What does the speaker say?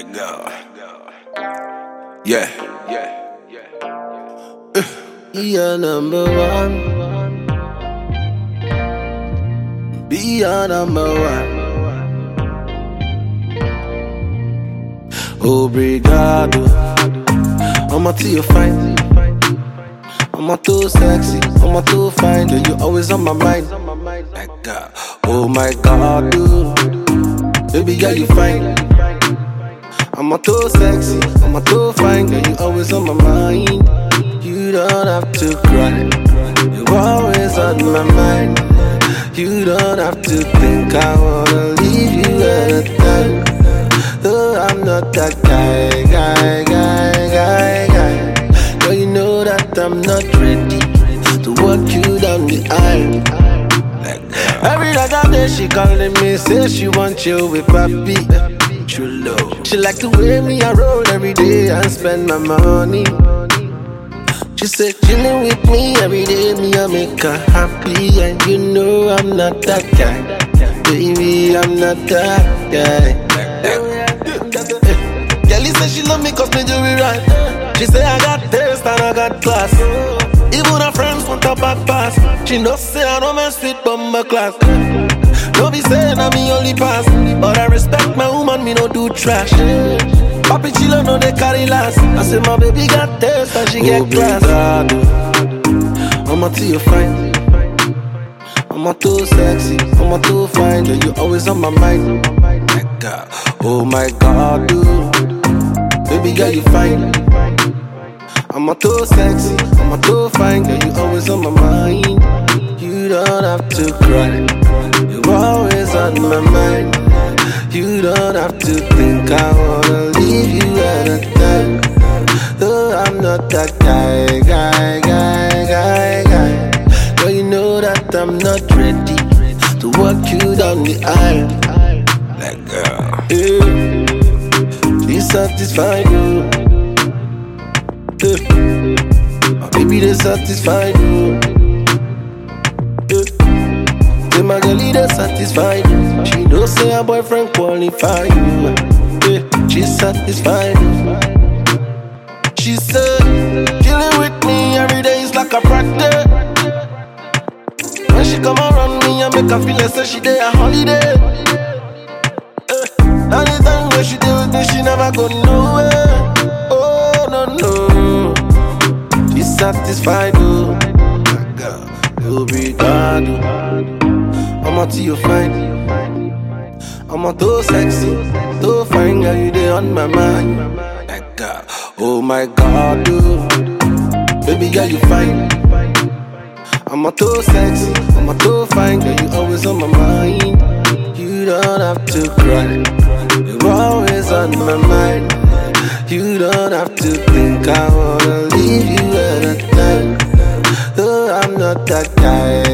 Let go. Yeah. You're number one. Be your number one. Obrigado. I'm too you fine. I'm too sexy. I'm too fine. Girl, you always on my mind. Like God. Oh my God, dude. Baby girl, you fine. I'm too sexy. I'm too fine. Girl, you always on my mind. You don't have to cry. You're always on my mind. You don't have to think I wanna leave you at a time. Oh, I'm not that guy. Girl, you know that I'm not ready to walk you down the aisle. Every other day she calling me, say she want you with papi. True love. She like the way me I roll every day and spend my money. She said chilling with me every day, me I make her happy. And you know I'm not that guy. Baby, I'm not that guy. Kelly said she love me cause me do it right. She say I got taste and I got class. Even her friends want a back pass. She know say I don't mess with bumper class. Don't be saying I'm me only pass. But I respect my woman, me no do trash. Papi chillin' no they carry last. I say my baby got taste and she get class. I'm too you fine. I'm too sexy. I'm too fine. Girl, you always on my mind. Like God. Oh my God, dude. Baby girl, you fine. I'm too sexy. I'm too fine. Girl, you always on my mind. You don't have to cry. You're always on my mind. You don't have to think I wanna leave you at a time. Oh, I'm not that guy. Girl, you know that I'm not ready to walk you down the aisle. Let go. Yeah. She satisfied you. Yeah. My baby, they satisfied you. Yeah. Say my girlie, they satisfied you. She know say her boyfriend qualify you. Yeah. She satisfied you. She said, chilling with me every day is like a practice. When she come around me, I make her feel like say she day a holiday. Anytime when she deal with me, she never go nowhere. Oh no, she's satisfied, oh. Obrigado. I'm too you fine. I'm too sexy, too fine, girl, you there on my mind. Like God. Oh my God, dude. Baby girl, you fine. I'm too sexy, I'm too fine, girl, you always on my mind. You don't have to cry. You're always on my mind. You don't have to think I wanna leave you at a time. Oh, I'm not that guy.